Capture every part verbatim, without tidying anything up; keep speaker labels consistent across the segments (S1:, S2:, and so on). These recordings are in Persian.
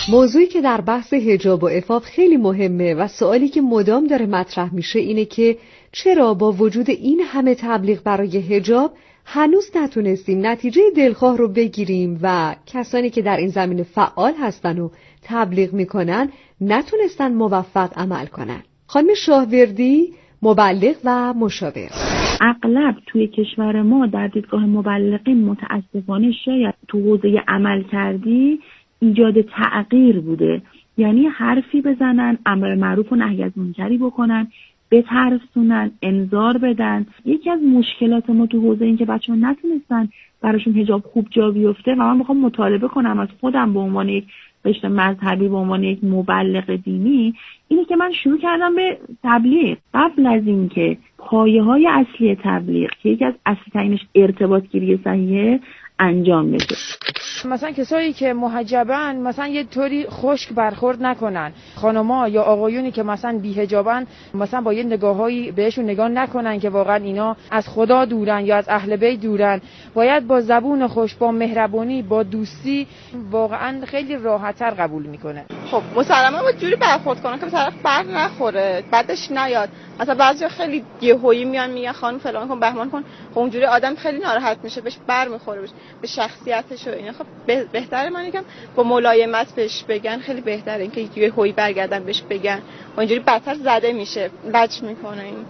S1: موضوعی که در بحث حجاب و عفاف خیلی مهمه و سوالی که مدام داره مطرح میشه اینه که چرا با وجود این همه تبلیغ برای حجاب هنوز نتونستیم نتیجه دلخواه رو بگیریم و کسانی که در این زمینه فعال هستن و تبلیغ میکنن نتونستن موفق عمل کنن. خانم شاهوردی، مبلغ و مشاور.
S2: اغلب توی کشور ما در دیدگاه مبلغین متاسفانه شاید تو حوزه عمل کردی ایجاد تغییر بوده، یعنی حرفی بزنن، امر معروف و نهی از منکری بکنن، بترسونن، انذار بدن. یکی از مشکلات ما تو حوزه این که بچه‌ها نتونستن براشون حجاب خوب جا بیفته و من میخوام مطالبه کنم از خودم به عنوان یک قشر مذهبی، به عنوان یک مبلغ دینی، اینه که من شروع کردم به تبلیغ قبل از این که پایه‌های اصلی تبلیغ که یکی از اصلی ترینش ارتباط گیری صحیحه انجام بشه.
S3: مثلا کسایی که محجبن مثلا یه طوری خشک برخورد نکنن، خانما یا آقایونی که مثلا بی‌حجابن مثلا با یه نگاهایی بهشون نگاه نکنن که واقعا اینا از خدا دورن یا از اهل بیت دورن. باید با زبون خوش، با مهربانی، با دوستی واقعا خیلی راحت‌تر قبول میکنه.
S4: خب مسلماً با جوری برخورد کنن که طرف بر نخوره، بعدش نیاد. مثلا بعضیا خیلی یهویی میان میگن خانم فلان کن، بهمان کن، خب اونجوری آدم خیلی ناراحت میشه، بهش بر میخوره، به شخصیتش و اینا. خب بهتره من یکم با ملایمت بهش بگن، خیلی بهتره اینکه یهویی برگردن بهش بگن و اینجوری بدتر زده میشه، لج میکنه. این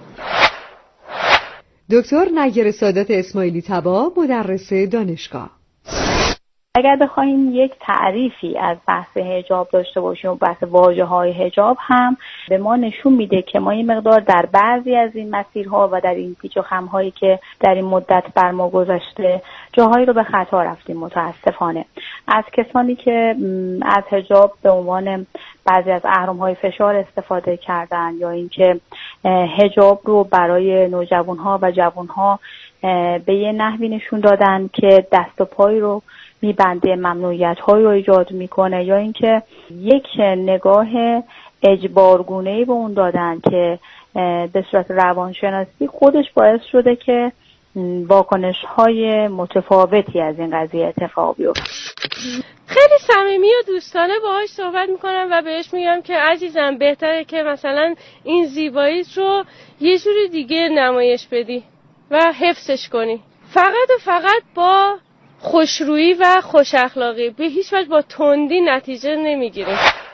S1: دکتر نیر سادات اسماعیلی طبا، مدرس دانشگاه.
S5: اگر بخوایم یک تعریفی از بحث حجاب داشته باشیم و بحث واژه‌های حجاب هم به ما نشون میده که ما این مقدار در بعضی از این مسیرها و در این پیچ و خم‌هایی که در این مدت بر ما گذشته جاهایی رو به خطا رفتیم متاسفانه. از کسانی که از حجاب به عنوان بعضی از اهرم‌های فشار استفاده کردن یا اینکه حجاب رو برای نوجوان‌ها و جوان‌ها به یه نحوی نشون دادن که دست و پای رو میبنده، ممنوعیت‌هایی رو ایجاد میکنه، یا اینکه یک نگاه اجبارگونه‌ای به اون دادن که به صورت روانشناسی خودش باعث شده که واکنش‌های متفاوتی از این قضیه اتفاق بیفته.
S6: خیلی صمیمی و دوستانه باهاش صحبت میکنم و بهش میگم که عزیزم بهتره که مثلا این زیبایی رو یه جوری دیگه نمایش بدی و حفظش کنی، فقط و فقط با خوشرویی و خوش اخلاقی، به هیچ وجه با تندی نتیجه نمیگیریم.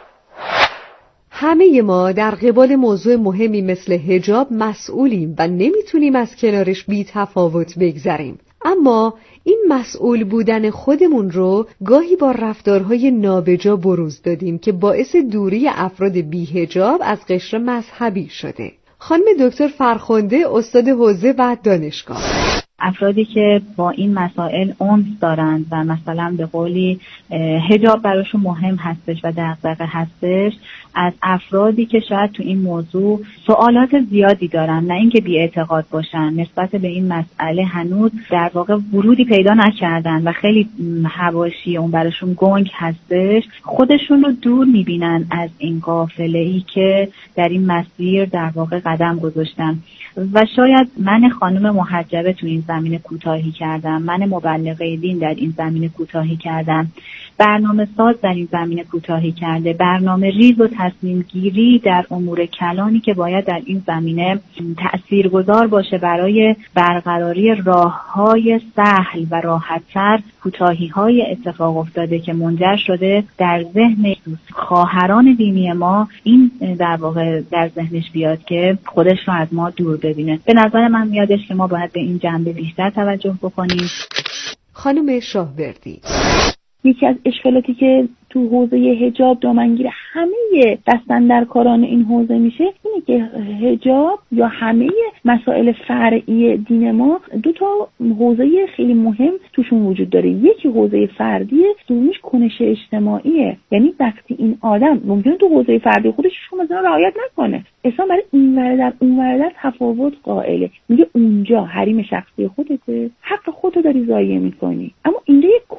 S1: همه ما در قبال موضوع مهمی مثل حجاب مسئولیم و نمیتونیم از کنارش بی تفاوت بگذریم. اما این مسئول بودن خودمون رو گاهی با رفتارهای نابجا بروز دادیم که باعث دوری افراد بی حجاب از قشر مذهبی شده. خانم دکتر فرخنده، استاد حوزه و دانشگاه.
S7: افرادی که با این مسائل انس دارند و مثلا به قولی حجاب براشون مهم هستش و دغدغه هستش، از افرادی که شاید تو این موضوع سوالات زیادی دارن، نه اینکه بی اعتقاد باشن نسبت به این مسئله، هنوز در واقع ورودی پیدا نکردن و خیلی حواشی اون براشون گنگ هستش، خودشون رو دور میبینن از این قافله‌ای که در این مسیر در واقع قدم گذاشتن. و شاید من خانم محجبه تو این زمینه کوتاهی کردم، من مبلغه دین در این زمینه کوتاهی کردم، برنامه ساز در این زمینه کوتاهی کرده، برنامه ریز و تصمیم گیری در امور کلانی که باید در این زمینه تأثیرگذار باشه برای برقراری راه‌های سهل و راحت‌تر، کوتاهی‌های اتفاق افتاده که منجر شده در ذهن خواهران دینی ما این در واقع در ذهنش بیاد که خودش رو از ما دور ببینه. به نظر من میادش که ما باید به این جنبه بیشتر توجه بکنیم.
S1: خانم شاهوردی،
S2: یکی از اشکالاتی که تو حوزه حجاب دامنگیر همه دستاندرکاران این حوزه میشه اینه که حجاب یا همه مسائل فرعی دین ما دو تا حوزه خیلی مهم توشون وجود داره. یکی حوزه فردیه، دومیش کنش اجتماعیه. یعنی وقتی این آدم ممکنه تو حوزه فردی خودش شما مثلا رعایت نکنه، اصلا برای این ور در اون ور در تفاوت قائله، میگه اونجا حریم شخصی خودته، حق خودتو داری ضایع میکنی، اما اینجا یک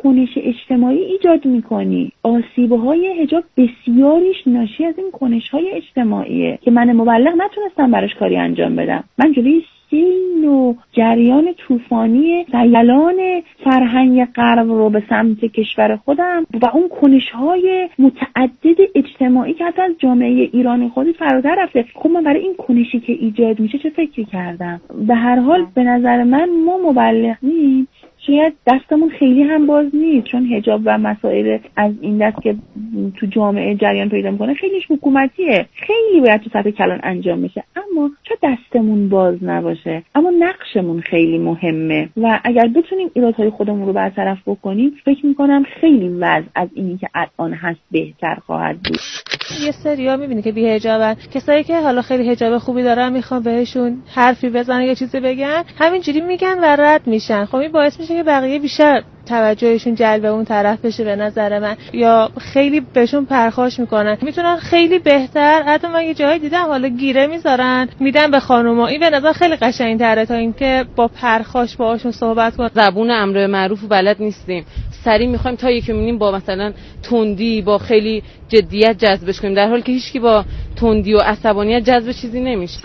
S2: کنش اجتماعی ایجاد میکنی. آسیب‌های حجاب بسیاریش ناشی از این کنش‌های اجتماعیه که من مبلغ نتونستم براش کاری انجام بدم. من جلوی سیل و جریان طوفانی سیلان فرهنگ غرب رو به سمت کشور خودم و اون کنش‌های متعدد اجتماعی که حتی از جامعه ایرانی خودی فراتر رفته، خب من برای این کنشی که ایجاد میشه چه فکری کردم؟ به هر حال به نظر من ما مبلغین شاید دستمون خیلی هم باز نیست، چون حجاب و مسائل از این دست که تو جامعه جریان پیدا میکنه خیلیش حکومتیه، خیلی باید تو سطح کلان انجام میشه، اما چون دستمون باز نباشه اما نقشمون خیلی مهمه و اگر بتونیم ایرادهای خودمون رو برطرف بکنیم فکر میکنم خیلی وضع از اینی که الان هست بهتر خواهد بود.
S8: یه سریا میبینی که بی حجابن، کسایی که حالا خیلی حجاب خوبی دارن میخوان بهشون حرفی بزنن یا چیزی بگن، همینجوری میگن و رد میشن. خب این باعث میشه که بقیه بیشتر توجهشون جلب اون طرف بشه به نظر من، یا خیلی بهشون پرخاش میکنن. میتونن خیلی بهتر، حتی من یه جایی دیدم حالا گیره میذارن میدن به خانوما. این به نظر خیلی قشنگ‌تره تا اینکه با پرخاش باهاشون صحبت کنن.
S9: زبون امر معروف بلد نیستیم، سری میخوایم تا یکی میبینیم با مثلا تندی با خیلی جدیت جذبش کنیم، در حالی که هیچکی با تندی و عصبانیت جذب چیزی نمیشه.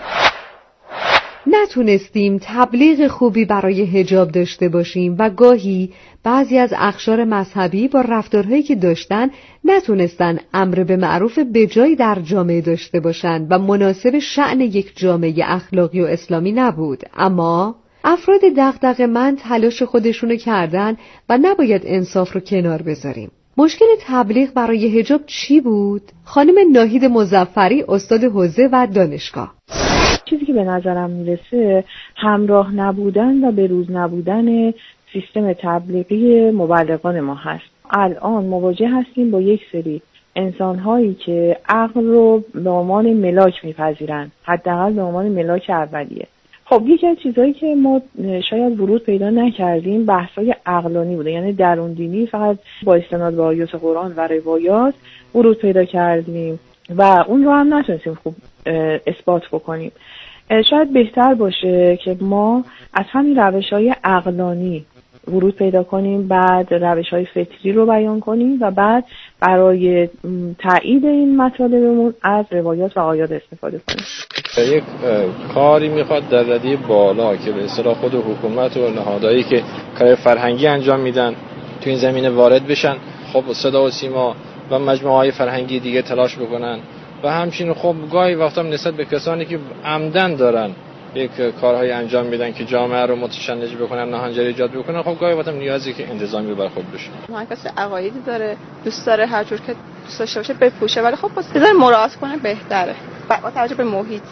S1: نتونستیم تبلیغ خوبی برای حجاب داشته باشیم و گاهی بعضی از اقشار مذهبی با رفتارهایی که داشتن نتونستن امر به معروف بجایی در جامعه داشته باشند و مناسب شأن یک جامعه اخلاقی و اسلامی نبود. اما افراد دغدغه‌مند تلاش خودشونو کردن و نباید انصاف رو کنار بذاریم. مشکل تبلیغ برای حجاب چی بود؟ خانم ناهید مظفری، استاد حوزه و دانشگاه.
S10: چیزی که به نظرم میرسه همراه نبودن و بروز نبودن سیستم تبلیغی مبلغان ما هست. الان مواجه هستیم با یک سری انسان‌هایی که عقل رو به عنوان ملاک میپذیرن، حداقل به عنوان ملاک اولیه. خب یکی از چیزایی که ما شاید ورود پیدا نکردیم بحث‌های عقلانی بوده، یعنی درون دینی فقط با استناد به آیات قرآن و روایات ورود پیدا کردیم و اون رو هم نتونستیم خوب اثبات بکنیم. شاید بهتر باشه که ما از همین روش‌های عقلانی ورود پیدا کنیم، بعد روش‌های فطری رو بیان کنیم و بعد برای تایید این مطالبمون از روایات و آیات استفاده کنیم.
S11: یک کاری میخواد در رده بالا که به اصطلاح خود حکومت و نهادهایی که کار فرهنگی انجام میدن تو این زمینه وارد بشن، خب صدا و سیما و مجموعه‌های فرهنگی دیگه تلاش بکنن و همچنین خب گاهی وقتا نسبت به کسانی که عمدن دارن یک کارهای انجام میدن که جامعه رو متشنج بکنن، ناهنجاری ایجاد بکنن، خب گاهی وقتا نیازی که انتظامی بر خود بشه.
S4: هر کسی عقایدی داره، دوست داره هر جور که دوست داشته باشه بپوشه، ولی خب بذار مراعات کنه بهتره با توجه به محیط.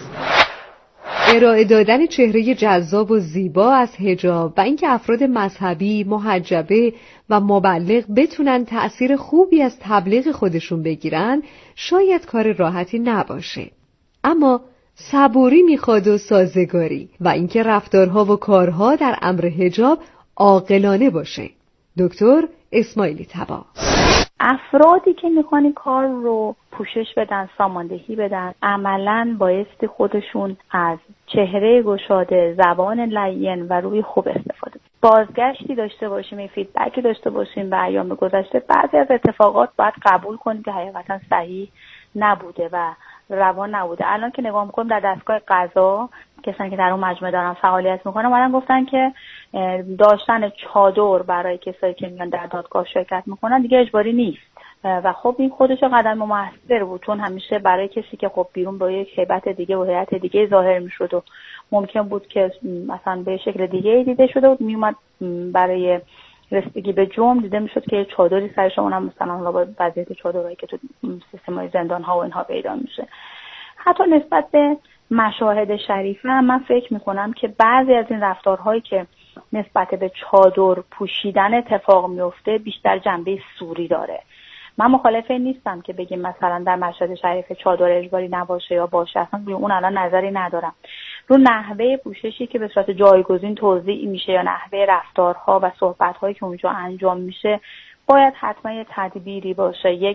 S1: ارائه دادن چهره جذاب و زیبا از حجاب و اینکه افراد مذهبی، محجبه و مبلغ بتونن تأثیر خوبی از تبلیغ خودشون بگیرن شاید کار راحتی نباشه، اما صبوری میخواد و سازگاری و اینکه رفتارها و کارها در امر حجاب عاقلانه باشه. دکتر اسماعیلی طبا.
S5: افرادی که میخوان این کار رو پوشش بدن، ساماندهی بدن، عملاً بایستی خودشون از چهره گشاده، زبان لین و روی خوب استفاده. بازگشتی داشته باشیم، فیدبکی داشته باشیم به ایام گذشته. بعضی از اتفاقات باید قبول کنیم که حقیقتاً صحیح نبوده و روان نبوده. الان که نگاه میکنم در دستگاه قضا کسانی که در اون مجمع دارن فعالیت میکنن اومدن گفتن که داشتن چادر برای کسایی که میان در دادگاه شرکت میکنن دیگه اجباری نیست و خب این خودش قدم موثر بود، چون همیشه برای کسی که خب بیرون با یک هیبت دیگه و هیئت دیگه ظاهر میشد و ممکن بود که مثلا به شکل دیگه دیده شده بود، میومد برای رسیدگی به جرم دیده میشد که چادری سر شما هم مثلا با وضعیت چادرایی که تو سیستم‌های زندان ها و اینها پیدا میشه. حتی نسبت به مشاهد شریفه هم من فکر میکنم که بعضی از این رفتارهایی که نسبت به چادر پوشیدن اتفاق میفته بیشتر جنبه سوری داره. من مخالف این نیستم که بگیم مثلا در مشهد شریف چادر اجباری نباشه یا باشه، اصلا روی اون الان نظری ندارم. رو نحوه پوششی که به صورت جایگزین توضیح میشه یا نحوه رفتارها و صحبت‌هایی که اونجا انجام میشه باید حتما یه تدبیری باشه، یک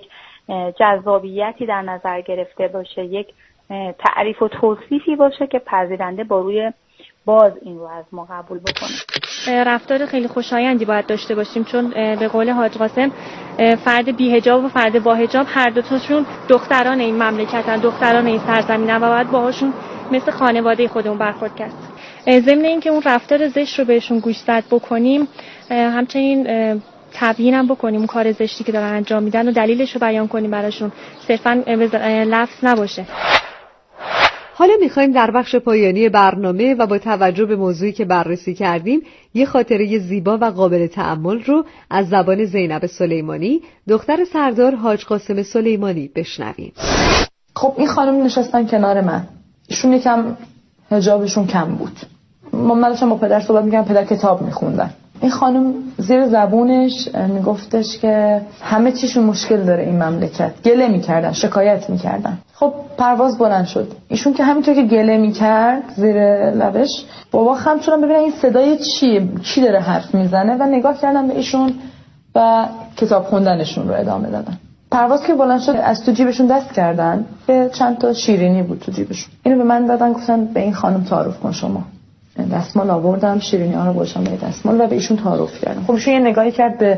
S5: جذابیتی در نظر گرفته باشه، یک تعریف و توصیفی باشه که پذیرنده با روی باز این رو از ما قبول بکنه.
S12: رفتار خیلی خوشایندی باید داشته باشیم، چون به قول حاج قاسم فرد بی‌حجاب و فرد با حجاب هر دو تاشون دختران این مملکتن، دختران این سرزمینن و باید باهاشون مثل خانواده خودمون برخورد کرد. ضمن اینکه اون رفتار زشت رو بهشون گوشزد بکنیم، همچنین تبیین هم بکنیم اون کار زشتی که دارن انجام میدن و دلیلش رو بیان کنیم براشون، صرفا لفظ نباشه.
S1: حالا میخوایم در بخش پایانی برنامه و با توجه به موضوعی که بررسی کردیم یه خاطره زیبا و قابل تأمل رو از زبان زینب سلیمانی، دختر سردار حاج قاسم سلیمانی بشنویم.
S13: خب این خانم نشستن کنار من، ایشون یکم حجابشون کم بود. من داشتم با پدر صحبت می‌کردم، پدر کتاب می‌خوندن. این خانم زیر زبونش میگفتش که همه چیشون مشکل داره این مملکت. گله می‌کردن، شکایت می‌کردن. خب پرواز بلند شد. ایشون که همینطور که گله می‌کرد زیر لبش، بابا خم شدن ببینن این صدای چیه، کی داره حرف میزنه و نگاه کردن به ایشون و کتاب خوندنشون رو ادامه دادن. پرواز که بلند شد از تو جیبشون دست کردن، به چند تا شیرینی بود تو جیبشون. اینو به من دادن، گفتن به این خانم تعارف کن شما. دستمال آوردم، شیرینی ها رو گذاشتم به دستمال و به ایشون تعارف کردم. خب ایشون یه نگاهی کرد به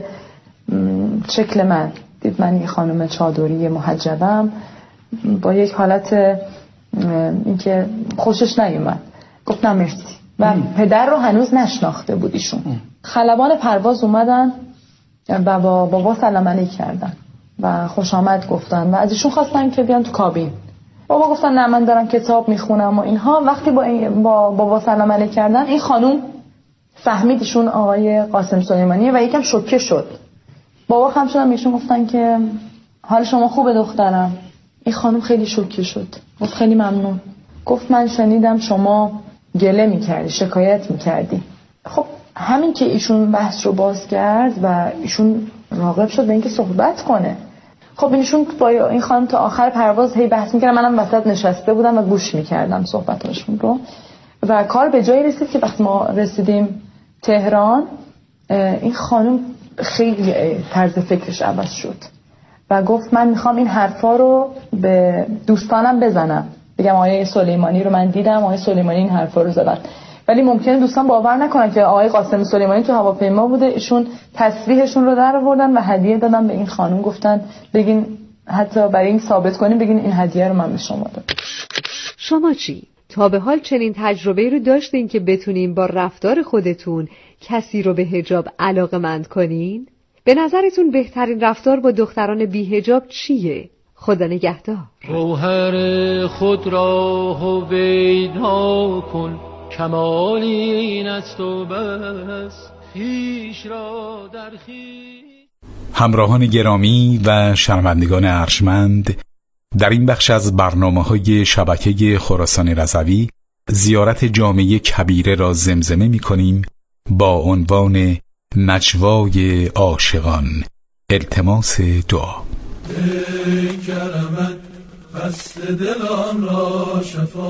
S13: شکل من، دید من یه خانم چادری محجبم با یک حالت اینکه خوشش نیومد، گفت نه مرسی و پدر رو هنوز نشناخته بود ایشون. خلبان پرواز اومدن و با بابا سلام علیک کردن و خوش آمد گفتن و از ایشون خواستن که بیان تو کابین. بابا گفتن نه من دارم کتاب میخونم و اینها. وقتی با با بابا سلام علیک کردن، این خانوم فهمید ایشون آقای قاسم سلیمانیه و یکم شوکه شد. بابا خم شدن ایشون گفتن که حال شما خوبه دخترم؟ این خانوم خیلی شوکه شد، گفت خیلی ممنون. گفت من شنیدم شما گله میکردی، شکایت میکردی. خب همین که ایشون بحث رو باز کرد و ایشون راغب شد به اینکه صحبت کنه. خب ایشون با این خانم تا آخر پرواز هی بحث میکردن، منم وسط نشسته بودم و گوش میکردم صحبتاشون رو و کار به جایی رسید که وقتی ما رسیدیم تهران، این خانم خیلی طرز فکرش عوض شد و گفت من میخوام این حرفا رو به دوستانم بزنم، بگم آقای سلیمانی رو من دیدم، آقای سلیمانی این حرفا رو زدن. ولی ممکنه دوستان باور نکنن که آقای قاسم سلیمانی تو هواپیما بوده. ایشون تصریحشون رو در آوردن و هدیه دادن به این خانم، گفتن بگین حتی برای این ثابت کنیم بگین این هدیه رو من به شما دادم.
S1: شما چی؟ تا به حال چنین تجربه رو داشتین که بتونین با رفتار خودتون کسی رو به حجاب علاقه‌مند کنین؟ به نظرتون بهترین رفتار با دختران بی حجاب چیه؟ خدا نگهدار.
S14: گوهر خود را هویدا کن، کمال این است و بس، خویش را در خویش.
S15: همراهان گرامی و شنوندگان ارجمند، در این بخش از برنامه‌های شبکه خراسان رضوی زیارت جامعه کبیره را زمزمه می‌کنیم با عنوان نجوای عاشقان. التماس دعا.
S16: ای کرمت قصد دلان را،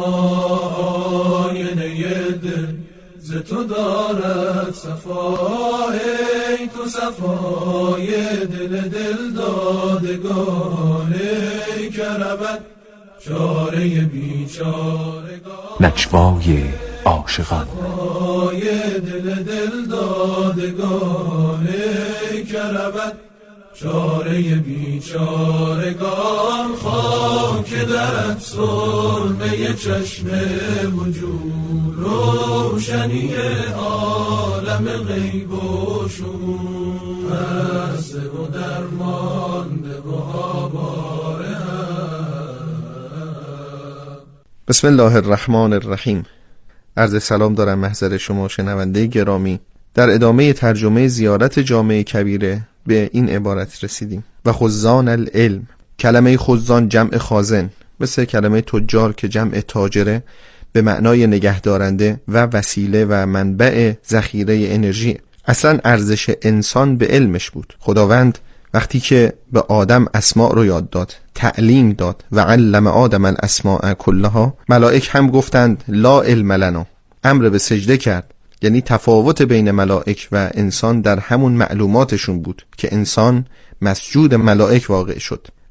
S16: شفای دل ز تو دارد صفا. ای تو صفای دل دل دادگان، ای کرمت چاره بیچارگان.
S17: نجوای عاشقان.
S16: صفای دل دل دادگان، ای کرمت چاره بیچارگان. خاک درت سرمه چشم وجود، روشنی عالم غیب و شهود. هسته و درمانده و آواره.
S18: بسم الله الرحمن الرحیم. عرض سلام دارم محضر شما شنونده گرامی. در ادامه ترجمه زیارت جامعه کبیره به این عبارت رسیدیم: و خزان العلم. کلمه خزان جمع خازن، مثل کلمه تجار که جمع تاجره، به معنای نگهدارنده و وسیله و منبع ذخیره انرژی. اصلا ارزش انسان به علمش بود. خداوند وقتی که به آدم اسماء رو یاد داد، تعلیم داد و علم آدم الاسماء کلها، ملائک هم گفتند لا علم لنا، امر به سجده کرد. یعنی تفاوت بین ملائک و انسان در همون معلوماتشون بود که انسان مسجود ملائک واقع شد.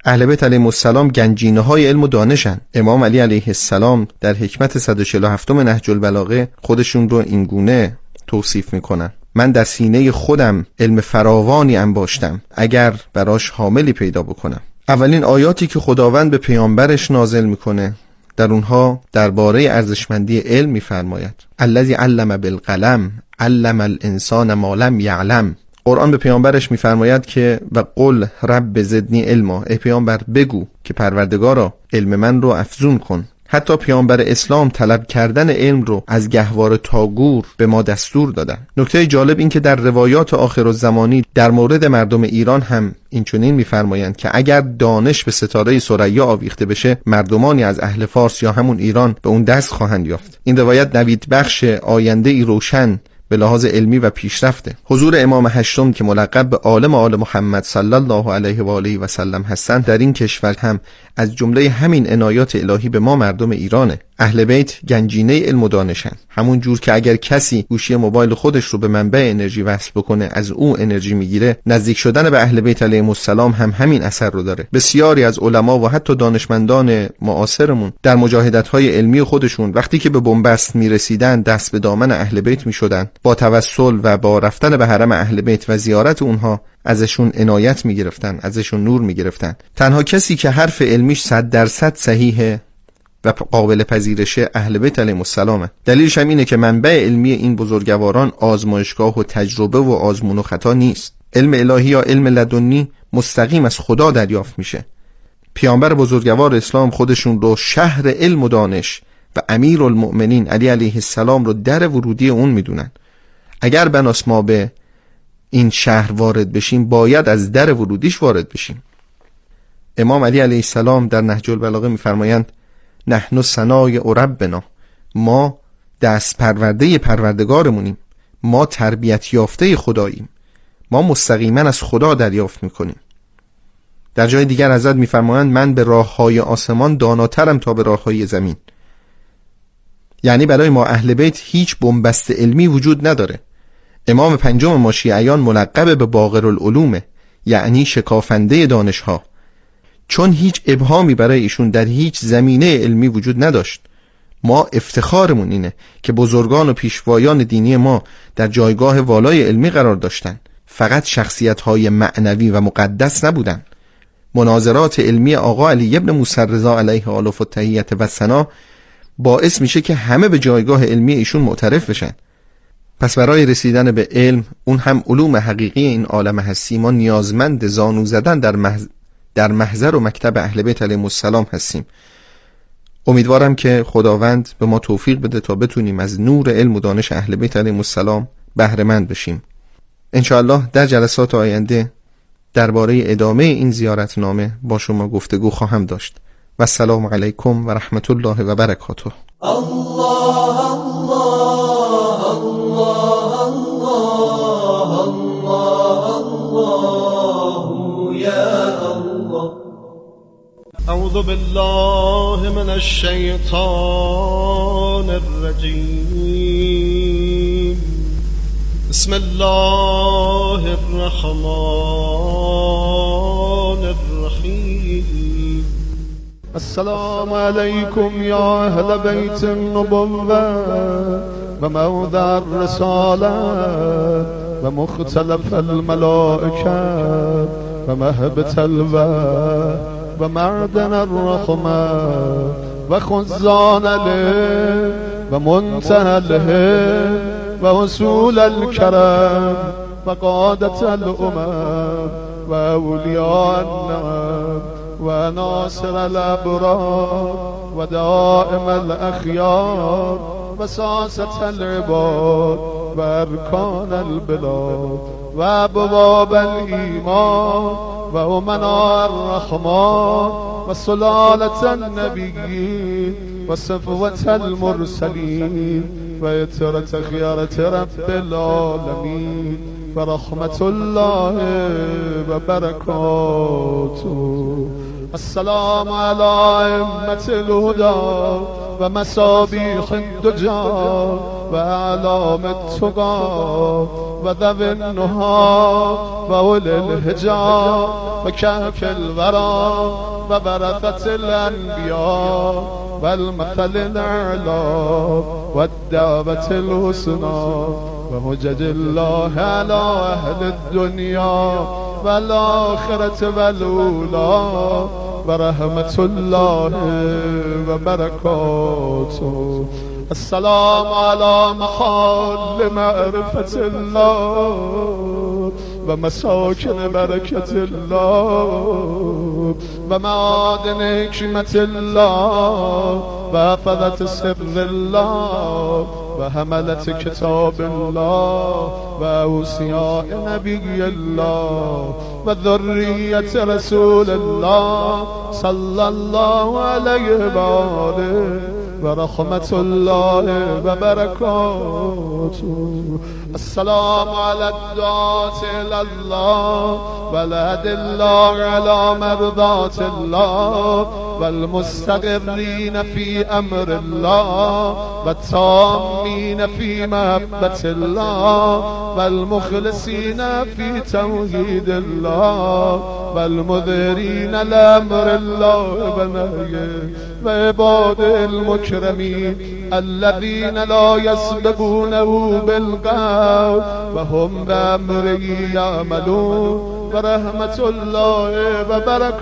S18: اهل بیت علیهم السلام گنجینه های علم و دانشن. امام علی علیه السلام در حکمت صد و چهل و هفت نهج البلاغه خودشون رو این گونه توصیف میکنن: من در سینه خودم علم فراوانی انباشتم اگر براش حاملی پیدا بکنم. اولین آیاتی که خداوند به پیامبرش نازل میکنه در اونها درباره ارزشمندی علم میفرماید: الذی علم بالقلم علم الانسان ما لم یعلم. قرآن به پیامبرش میفرماید که و قل رب زدنی علما، ای پیامبر بگو که پروردگارا علم من رو افزون کن. حتی پیامبر اسلام طلب کردن علم رو از گهواره تا گور به ما دستور دادن. نکته جالب این که در روایات آخرالزمانی در مورد مردم ایران هم این چنین می‌فرمایند که اگر دانش به ستاره ثریا آویخته بشه، مردمانی از اهل فارس یا همون ایران به اون دست خواهند یافت. این روایت نوید بخش آینده ای روشن به لحاظ علمی و پیشرفته. حضور امام هشتم که ملقب به عالم آل محمد صلی الله علیه و آله و سلم هستند در این کشور هم از جمله همین عنایات الهی به ما مردم ایرانه. اهل بیت گنجینه علم و دانشن. همون جور که اگر کسی گوشی موبایل خودش رو به منبع انرژی وصل بکنه از او انرژی میگیره، نزدیک شدن به اهل بیت علیهم السلام هم همین اثر رو داره. بسیاری از علما و حتی دانشمندان معاصرمون در مجاهدت‌های علمی خودشون وقتی که به بنبست میرسیدن دست به دامن اهل بیت میشدن، با توسل و با رفتن به حرم اهل بیت و زیارت اونها ازشون عنایت میگرفتن، ازشون نور میگرفتن. تنها کسی که حرف علمیش صد درصد صحیحه و قابل پذیرشه اهل بیت علیهم السلام. دلیلش هم اینه که منبع علمی این بزرگواران آزمایشگاه و تجربه و آزمون و خطا نیست. علم الهی یا علم لدنی مستقیم از خدا دریافت میشه. پیامبر بزرگوار اسلام خودشون رو شهر علم و دانش و امیرالمؤمنین علی علیه السلام رو در ورودی اون میدونن. اگر بناس ما به این شهر وارد بشیم باید از در ورودیش وارد بشیم. امام علی علیه السلام در نهج البلاغه میفرمایند: نحن ثنای ربنا، ما دست پرورده پروردگارمونیم، ما تربیت یافته خداییم، ما مستقیما از خدا دریافت میکنیم. در جای دیگر حضرت میفرمایند: من به راههای آسمان داناترم تا به راههای زمین. یعنی برای ما اهل بیت هیچ بنبست علمی وجود نداره. امام پنجم ما شیعیان ملقب به باقر العلومه، یعنی شکافنده دانشها، چون هیچ ابهامی برای ایشون در هیچ زمینه علمی وجود نداشت. ما افتخارمون اینه که بزرگان و پیشوایان دینی ما در جایگاه والای علمی قرار داشتن، فقط شخصیت‌های معنوی و مقدس نبودن. مناظرات علمی آقا علی ابن موسی رضا علیه آلاف التحیت و ثنا باعث میشه که همه به جایگاه علمی ایشون معترف بشن. پس برای رسیدن به علم، اون هم علوم حقیقی این عالم هستی، ما نیازمند زانو زدن در محض در محضر و مکتب اهل بیت علیهم السلام هستیم. امیدوارم که خداوند به ما توفیق بده تا بتونیم از نور علم و دانش اهل بیت علیهم السلام بهره مند بشیم. انشاءالله در جلسات آینده درباره ادامه این زیارتنامه با شما گفتگو خواهم داشت. و السلام علیکم و رحمت الله و برکاته.
S16: الله الله الله الله الله یا الله. اعوذ بالله من الشیطان الرجیم. بسم الله الرحمن الرحیم. السلام علیکم یا اهل بیت النبوة و موضع الرسالة و مختلف الملائکه و مهبط الوحی و معدن الرحمة و خزان له و منتهى الهه و وصول الكرم و قادة الامم و اولیاء النعم و ناصر الابرار و دائم الاخیار و ساسة العباد و ارکان البلاد و ابواب الایمان و امناء الرحمن و سلالة النبیین و صفوة المرسلین و اطرة خیارة رب العالمین و رحمت الله و برکاته. السلام علی ائمة الهدى و مصابیح الدجى و اعلام التقى و و ذوی النهى و اولی الحجاب و کهف الورا و ورثة الانبیاء و المثل الاعلی و الدعوة الحسنى و حجج الله علی اهل الدنیا و الاخرة و الاولی و رحمت الله و برکاته. السلام علی محال معرفت الله و مساکن برکت الله و معادن حکمت الله و حفظت سر الله و حملت کتاب الله و اوصیاء نبی الله و ذریت رسول الله صلی الله علیه و آله و رحمت الله و برکاته. السلام علی الدعاة الی الله و الادلة علی مرضات الله و المستقرین فی امر الله و التامین فی محبت الله و المخلصین فی توحید الله و المظهرین لامر الله و نهیه و عباد المکرمین الذین لا یسبقونه بالقول و هم بامره یعملون و رحمت الله و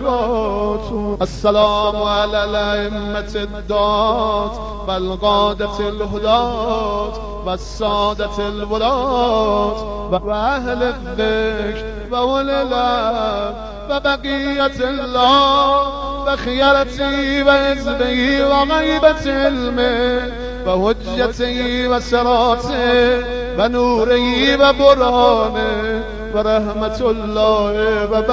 S16: برکاته. السلام علی الائمة الدعاة و القادة الهداة و السادة الولاة و اهل الذکر و اولی الامر و بقیت الله و خیرتی و حزبی و غیبت علمه و حجتی و سراته و نوری و برهانه و رحمت الله و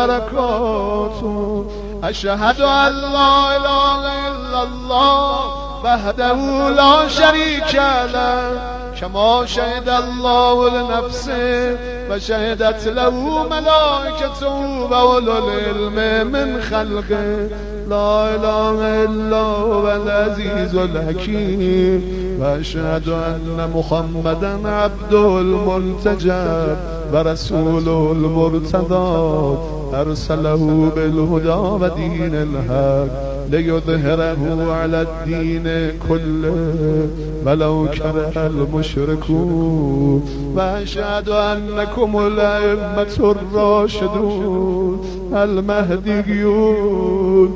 S16: برکاته. اشهد ان لا اله الا الله وحده لا شریک له کما شهد الله لنفسه و شهدت له ملائکته و اولو العلم من خلقه. لا اله الا هو العزیز الحکیم و اشهد ان محمدا عبده المنتجب و رسوله المرتضی ارسله بالهدى و دین الحق لیظهره علی الدین کله ولو کره المشرکون و اشهد انکم الائمة الراشدون المهدیون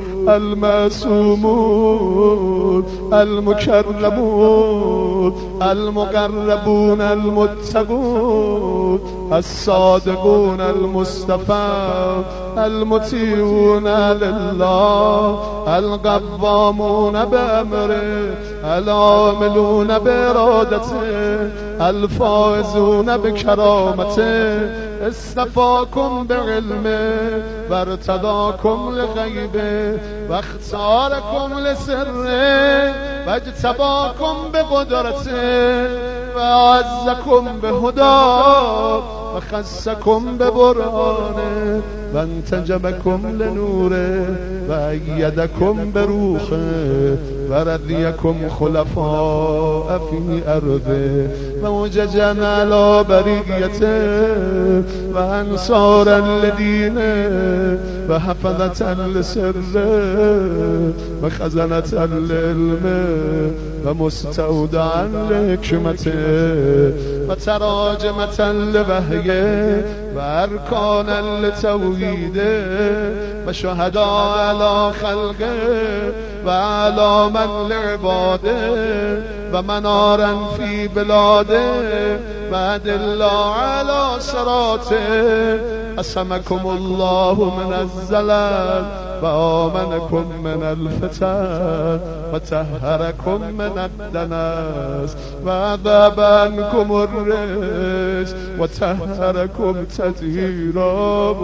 S16: المعصومون المکرمون المقربون المتقون الصادقون المصطفى المطیعون لله القوامون بأمره العاملون بإرادته الفائزون بكرامته اصطفاكم بعلمه وارتضاكم لغيبه واختاركم لسره واجتباكم بقدرته وأعزكم بهداه وخصكم ببرهانه وانتجبكم لنوره وأيدكم بروحه ورضيكم خلفاء في أرضه ووججا على بريته وأنصارا لدينه وحفظة لسره وخزنة لعلمه ومستودعا لحكمته وتراجمة لوحيه وأركانا لتوحيده وشهداء على خلقه وعلى من لعباده ومنارا في بلاده وأدلة على صراطه أسمكم الله من الزلال وآمنكم من الفتن وطهركم من الدنس وذهب عنكم الرجس وطهركم تطهيرا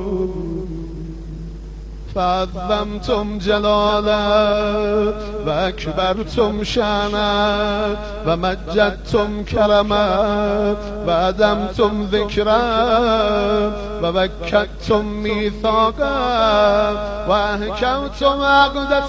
S16: فعظمتم جلاله و اکبرتم شأنه و مجدتم کرمه و عدمتم ذکره و وکدتم میثاقه و احکمتم عقد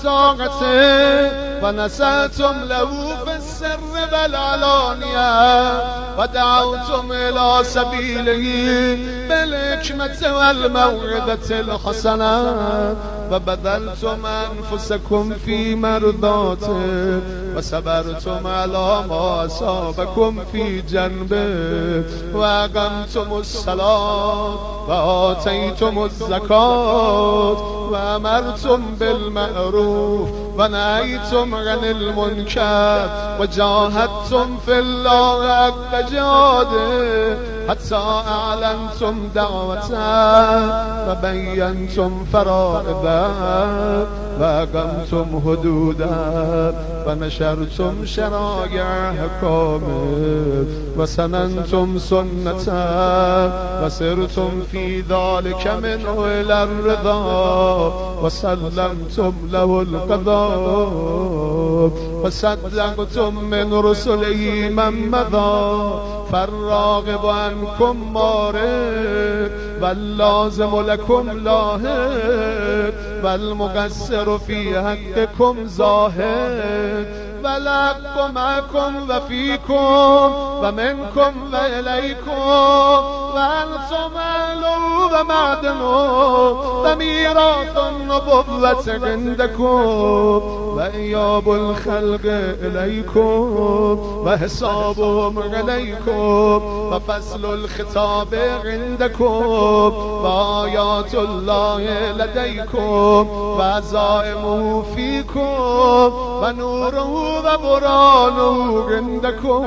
S16: طاقته و نصحتم له فی السر والعلانیه و و دعوتم الى سبیله بالحکمت و الموعظة الحسنة و بذلتم انفسکم فی مرضاته و صبرتم علی ما اصابکم فی جنبه و اقمتم الصلاة و آتیتم الزکات و امرتم بالمعروف و نهیتم عن المنکر و جاهدتم فی الله حق جهاده حتی اعلنتم دعوته و بینتم فرائضه و اقمتم حدوده و نشرتم شرایع احکامه و سننتم سنته و سرتم فی ذلک منه الی الرضا و سلمتم له القضاء و صدقتم من رسله من مضى فالراغب عنكم مارد واللازم لكم لاحق والمقصر في حقكم زاهد والحق معكم وفيكم ومنكم وإليكم وأنتم أهله ومعدنه وميراث النبوة عندكم وإياب الخلق إليكم وحسابهم عليكم وفصل الخطاب عندكم وآيات الله لديكم وعزائمه فيكم ونوره وبرانه عندكم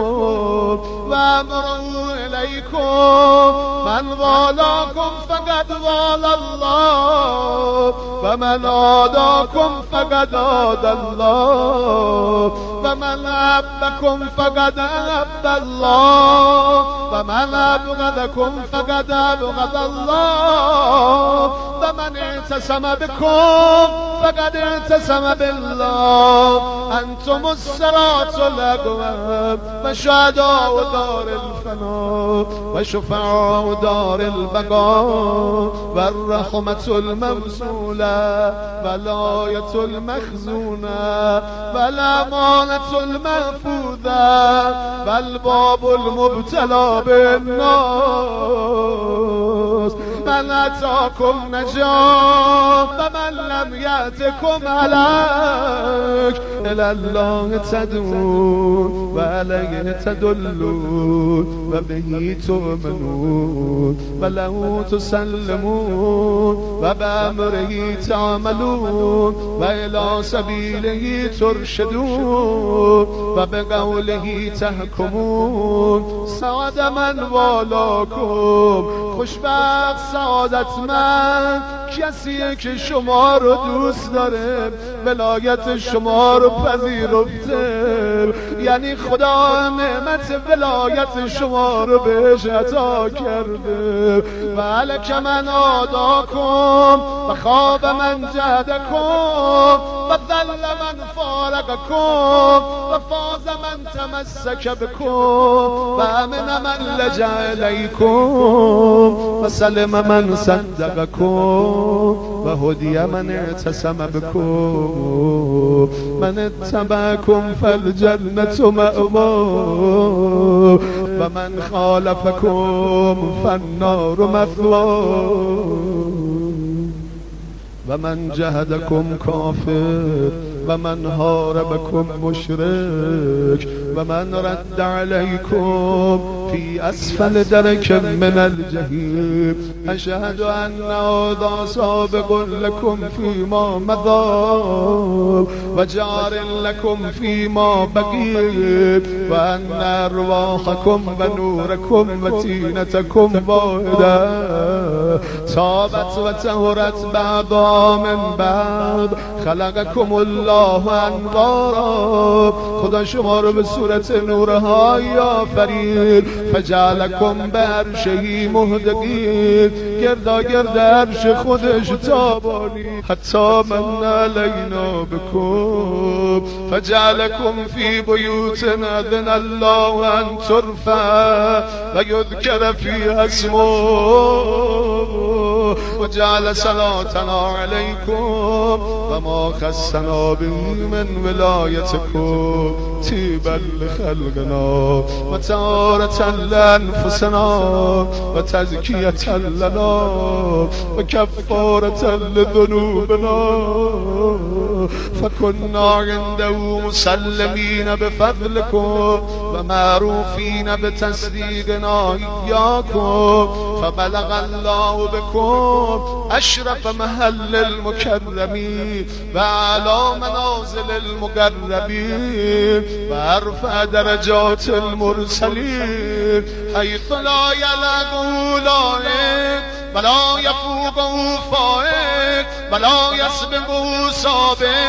S16: وأمره إليكم من والاكم فقد والى الله ومن عاداكم فقد عاد الله ومن أحبكم فقد أحب الله ومن أبغضكم فقد أبغض الله ومن اعتصم بكم فقد اعتصم بالله أنتم الصراط الأقوم وشهداء دار الفناء وشفعاء دار البقاء والرحمة الموصولة والآية المخزونة والأمانة المحفوظة والباب المبتلى بالناس من أتاكم نجاة ومن لم يأتكم هلاك إلى الله تدعون وعليه تدلون وبه تؤمنون وله تسلمون وبأمره تعملون وإلى سبيله ترشدون وبقوله تحكمون سعد من والاكم خوشبخت سعادتمند کسیه که شما رو دوست داره ولایت شما رو پذیرفته یعنی خدا نعمت ولایت شما رو بهش عطا کرده و علک من عاداکم و خواب من جهدکم و ذل من فارقکم و فاز من تمسک بکم و امن من لجأ الیکم و سلم من صدقکم و هدی من اعتصم بکم من اتبعکم فالجنة مأوا و من خالفکم فالنار مثوا و من جهدکم کافر و من حاربکم مشرک و من رد علیکم فی اسفل درک من الجحیم اشهد ان هذا سابق لكم فيما مضى و جار لكم فيما بقي و ان ارواحكم و نوركم و تینتكم واحده تابت و طهرت بعضا من بعض خلقكم الله انوارا خدا شما رو به صورت نورهای آفرید فجعلکم به عرشه مهدقین گردا گرد عرش خودش تابانی حتی من علینا بکن فجعلکم فی بیوت اذن الله ان ترفع و یذکر فی اسمه و جعل صلاتنا علیکم و ما خصنا به من ولایتکم طیبا لخلقنا و طهارة لانفسنا و تزکیة لنا و کفارة لذنوبنا فكنا عنده مسلمين بفضلكم ومعروفين بتصديقنا إياكم فبلغ الله بكم أشرف محل المكرمين وأعلى منازل المقربين وأرفع درجات المرسلين حيث لا يلغه لائق ولا يفوقه فائق ولا يسبقه سابق